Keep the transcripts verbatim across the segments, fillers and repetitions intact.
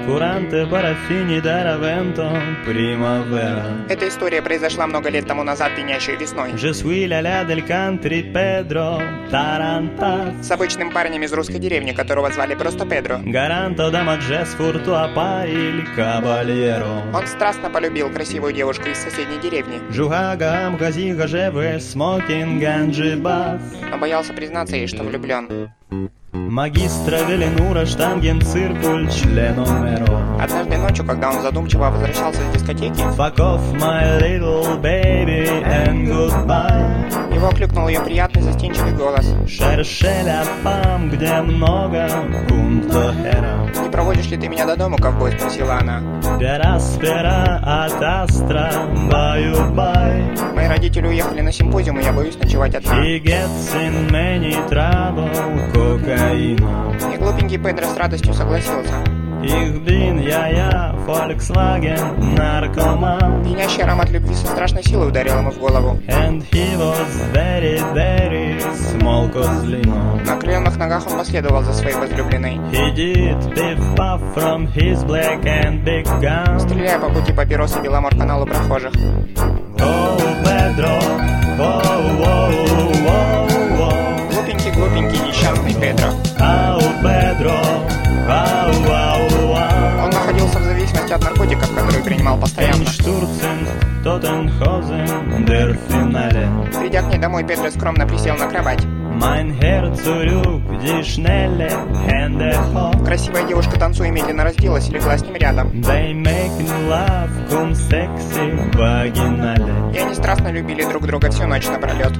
Curante paraffini d'Aravento, primavera. Эта история произошла много лет тому назад, пьянящей весной. Je suis l'aléa del country, Pedro Tarantas. С обычным парнем из русской деревни, которого звали просто Педро. Garanto da maggies furtua il cavaliero. Он страстно полюбил красивую девушку из соседней деревни. Жугагам газига живе смокинг анджибас. Но боялся признаться ей, что влюблен. Магистра Веленура штанген циркуль членомеро. Однажды ночью, когда он задумчиво возвращался с дискотеки, Fuck off my little baby and goodbye. Его окликнул ее приятный застенчивый голос. Шершеля пам, где много пункто хера. Не проводишь ли ты меня до дома, ковбой? Спросила она. Пераспера от астра, баю-бай. Мои родители уехали на симпозиум, и я боюсь ночевать одна. He gets in many trouble, кокаину. И глупенький Педро с радостью согласился. Ich bin я-я, Volkswagen, наркоман. Пьянящий аромат любви со страшной силой ударил ему в голову. And he was very, very small козлину. На окрыленных ногах он последовал за своей возлюбленной. He did piff-puff from his black and big gun. Стреляя по пути папиросы Беломор-каналу прохожих. Oh, Pedro, oh, oh, oh, oh. Глупенький, глупенький, несчастный Педро. Oh, Pedro, oh, oh, oh. Он находился в зависимости от наркотиков, которые принимал постоянно. Einstürzen, Totenhausen, der Finale. Придя к ней домой, Педро скромно присел на кровать. Mein Herz zurück, die schnelle Hände hoch. Красивая девушка, танцуя, медленно разделась и легла с ним рядом. They make love, cum sexy, vaginale. И они страстно любили друг друга всю ночь напролет.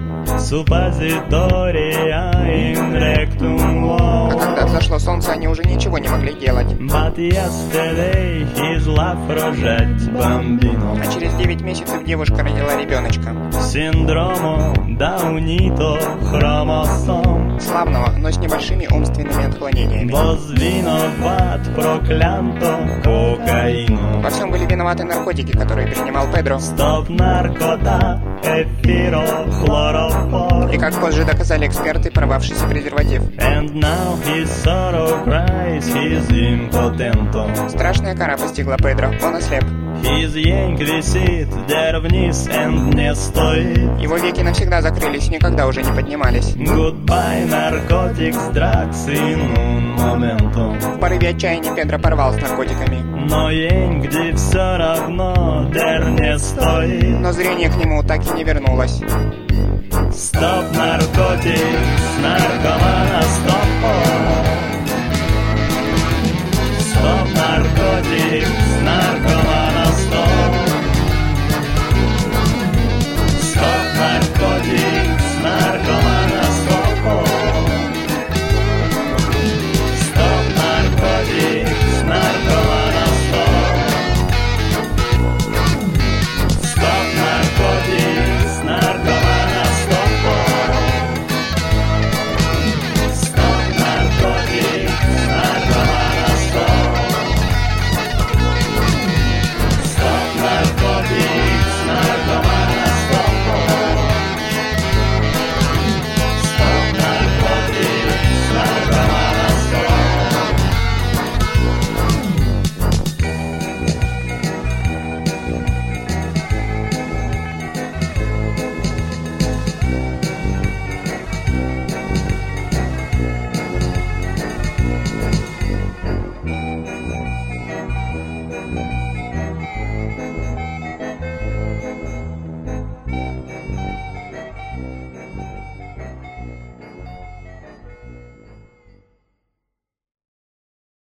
Suppositoria in rectum А wow. когда взошло солнце, они уже ничего не могли делать. But yesterday his love рожать бомбину. А через девять месяцев девушка родила ребеночка. Синдрому Даунито хромосом. Славного, но с небольшими умственными отклонениями. Возвиноват проклянто кокаину. Во всем были виноваты наркотики, которые принимал Педро. Стоп наркота, эфиро, хлорофор. И как позже доказали эксперты, порвавшийся презерватив. And now his sorrow cries, he's impotento. Страшная кара постигла Педро, он ослеп. His янг висит, der вниз and не стоит. Его веки навсегда закрылись, никогда уже не поднимались. Goodbye, narcotics, drugs in un momento. В порыве отчаяния Педро порвал с наркотиками. Но янг, где все равно, der не стоит. Но зрение к нему так и не вернулось. Стоп наркотикс, наркомана, стоп.